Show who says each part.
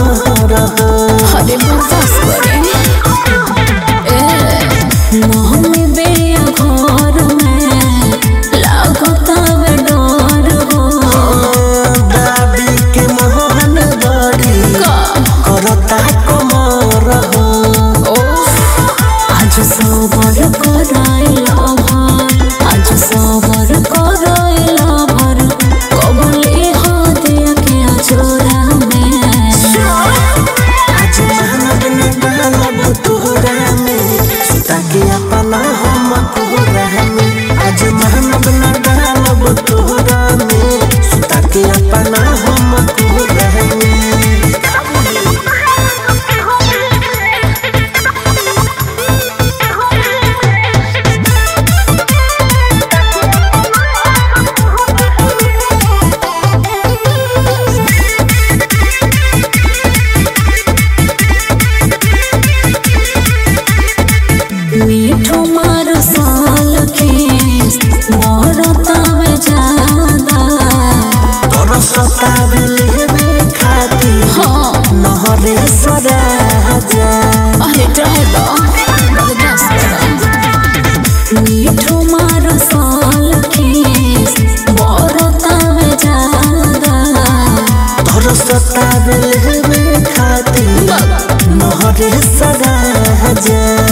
Speaker 1: कमर
Speaker 2: हरे बर्दाश्त करे मोहन बेया घर में लागता वे डर हो
Speaker 1: दाबी के मोहन बड़ी करता कमर
Speaker 2: आज सबर कराइला भर आज सबर कराइला भर कबले हो दिया के अजोरा में
Speaker 1: आज मेहनत न डालब तोहरा में सीता के अपना हम कोहरा में आज मेहनत न डालब तोहरा में सीता के अपना हम कोहरा में
Speaker 2: मीठो मार साल खीस मोरतावे ज्यादा
Speaker 1: तोर सतावे में खाती नहरे सराजा
Speaker 2: अरे ड्राइवर बर्दाश्त करा मीठो मार साल खीस मोरतावे ज्यादा
Speaker 1: तोर सतावे में खाती नहरे सराजा